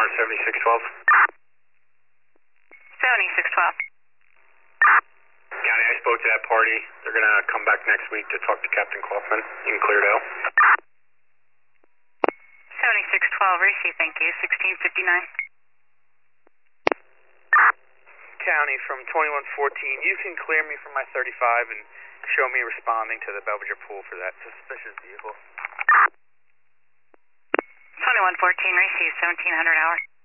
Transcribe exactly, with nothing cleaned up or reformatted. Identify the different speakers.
Speaker 1: on seventy-six twelve.
Speaker 2: seventy-six twelve.
Speaker 1: County, I spoke to that party. They're going to come back next week to talk to Captain Kaufman in Cleardale.
Speaker 2: seventy-six twelve, receive, thank you. sixteen fifty-nine.
Speaker 3: County from twenty-one fourteen, you can clear me from my thirty-five and show me responding to the Belvedere pool for that suspicious vehicle.
Speaker 2: twenty-one fourteen, receive, seventeen hundred hours.